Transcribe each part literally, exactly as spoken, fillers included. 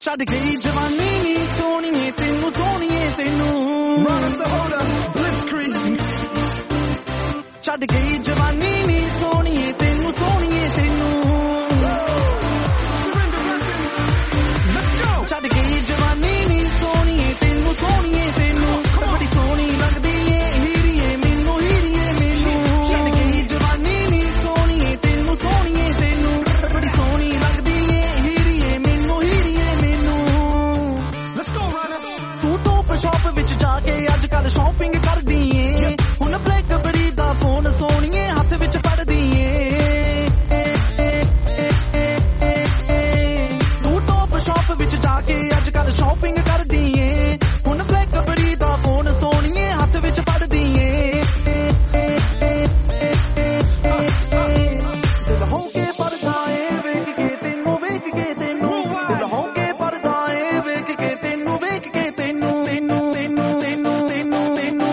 ਛੱਡ ਗਈ ਜਵਾਨੀ ਨੀ ਸੋਹਣੀਏ ਤੈਨੂੰ ਸੋਹਣੀਏ ਤੈਨੂੰ ਛੱਡ ਗਈ ਜਵਾਨੀ ਨੀ ਸੋਹਣੀਏ ਤੈਨੂੰ ਸੋਹਣੀਏ ਤੈਨੂੰ ਛੱਡ ਗਈ ਜਵਾਨੀ ਨੀ ਸੋਹਣੀਏ ਤੈਨੂੰ ਸੋਹਣੀਏ ਤੈਨੂੰ ਬੜੀ ਸੋਹਣੀ ਲੱਗਦੀ ਏ ਹੀਰੀਏ ਮੈਨੂੰ ਹੀਰੀਏ ਮੈਨੂੰ ਛੱਡ ਗਈ ਜਵਾਨੀ ਨੀ ਸੋਹਣੀਏ ਤੈਨੂੰ ਸੋਹਣੀਏ ਤੈਨੂੰ ਬੜੀ ਸੋਹਣੀ ਲੱਗਦੀ ਏ ਹੀਰੀਏ ਮੈਨੂੰ ਹੀਰੀਏ ਮੈਨੂੰ ਤੂੰ ਟੋਪ ਸ਼ਾਪ ਵਿੱਚ ਜਾ ਕੇ ਅੱਜ ਕੱਲ ਸ਼ਾਪਿੰਗ ਕਰਦੀ ਏ ਹੁਣ ਬਲੈਕਬਰੀ ਦਾ ਫੋਨ ਸੋਹਣੀਏ ਹੱਥ ਵਿੱਚ ਫੜਦੀ ਏ ਤੂੰ ਟੋਪ ਸ਼ਾਪ ਵਿੱਚ ਜਾ ਕੇ ਅੱਜ ਕੱਲ ਸ਼ਾਪਿੰਗ ਕਰਦੀ ਏ ਹੁਣ ਬਲੈਕਬਰੀ ਦਾ ਫੋਨ ਸੋਹਣੀਏ ਹੱਥ ਵਿੱਚ ਫੜਦੀ ਏ ਦਿਲ ਹੋ ਕੇ ਪਰਦਾ ਏ ਵੇਖ ਕੇ ਤੈਨੂੰ ਵੇਖ ਕੇ ਤੈਨੂੰ ਦਿਲ ਹੋ ਕੇ ਪਰਦਾ ਏ ਵੇਖ ਕੇ ਤੈਨੂੰ ਵੇਖ ਕੇ ਤੈਨੂੰ ਤੈਨੂੰ ਤੈਨੂੰ ਤੈਨੂੰ ਤੈਨੂੰ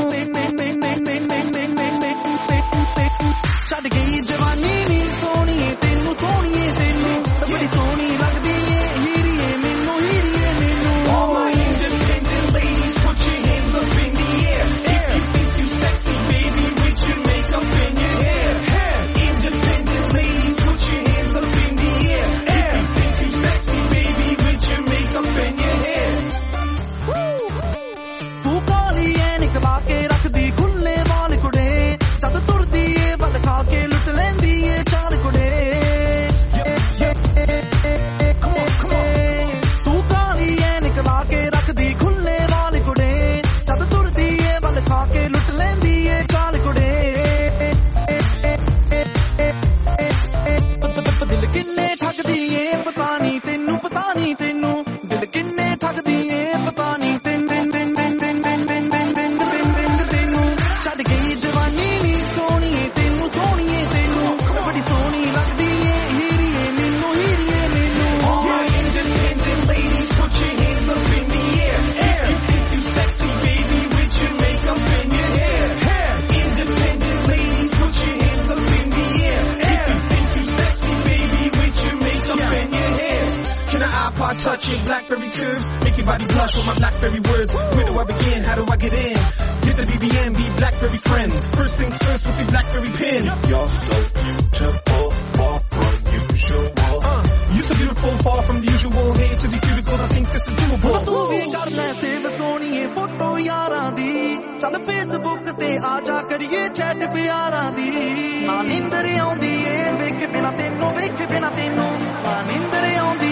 ਛੱਡ ਗਈ ਜਵਾਨੀ ਨੀ ਸੋਹਣੀਏ ਤੈਨੂੰ ਸੋਹਣੀਏ ਤੈਨੂੰ ਬੜੀ ਸੋਹਣੀ ਲੱਗਦੀ ਏ ਹੀਰੀਏ ਮੈਨੂੰ ਹੀਰੀਏ ਮੈਨੂੰ All my independent ladies, put your hands up in the air. If you think you sexy, baby, with your makeup and your hair. Independent ladies, put your hands up in the air. If you think you sexy, baby, with your makeup and your hair. ਤੂੰ ਕਾਲੀ ਐਨਕ ਲਾ ਕੇ ਰੱਖਦੀ ਖੁੱਲੇ ਵਾਲ ਕੁੜੇ ਜਦ ਤੁਰਦੀ ਏ ਵੱਲ ਖਾ ਕੇ ਲੁੱਟ ਲੈਂਦੀ ਏ ਚਾਰ ਕੁੜੇ ਤੂੰ ਕਾਲੀ ਐਨਕ ਲਾ ਕੇ ਰੱਖਦੀ ਖੁੱਲੇ ਵਾਲ ਕੁੜੇ ਜਦ ਤੁਰਦੀ ਏ ਵੱਲ ਖਾ ਕੇ ਲੁੱਟ ਲੈਂਦੀ ਏ ਚਾਰ ਕੁੜੇ ਦਿਲ ਕਿੰਨੇ ਠੱਗਦੀ ਏ ਪਤਾ ਨਹੀਂ ਤੈਨੂੰ ਪਤਾ ਨਹੀਂ ਤੈਨੂੰ ਦਿਲ ਕਿੰਨੇ ਠੱਗਦੀ ਏ ਪਤਾ ਨਹੀਂ ਤੈਨੂੰ ਛੱਡ ਗਈ ਜਵਾਨੀ ਨੀ ਸੋਹਣੀਏ ਤੈਨੂੰ ਸੋਹਣੀਏ ਤੈਨੂੰ ਬੜੀ ਸੋਹਣੀ ਲੱਗਦੀ ਏ ਹੀਰੀਏ ਮੈਨੂੰ ਹੀਰੀਏ ਮੈਨੂੰ All my independent ladies, put your hands up in the air. If you think you sexy, baby, with your makeup and your hair. Independent ladies, put your hands up in the air. If you think you sexy, baby, with your makeup and your hair. Can an iPod touch your BlackBerry curves? Make your body blush with my BlackBerry words. Where do I begin? How do I get in? Get the B B M, be BlackBerry friends. First things first, what's your BlackBerry pin? You're so beautiful, far from usual. Uh, you so beautiful, far from the usual. Head to the cuticles, I think this is doable. ਤੂੰ ਵੀ ਕਰ ਲੈ save ਸੋਹਣੀਏ photo ਯਾਰਾਂ ਦੀ ਚੱਲ Facebook ਤੇ ਆ ਜਾ ਕਰੀਏ chat ਪਿਆਰਾਂ ਦੀ ਨਾ ਨੀਂਦਰ ਆਉਂਦੀ ਏ ਵੇਖ ਬਿਨਾ ਤੈਨੂੰ ਵੇਖ ਬਿਨਾ ਤੈਨੂੰ ਨਾ ਨੀਂਦਰ ਆਉਂਦੀ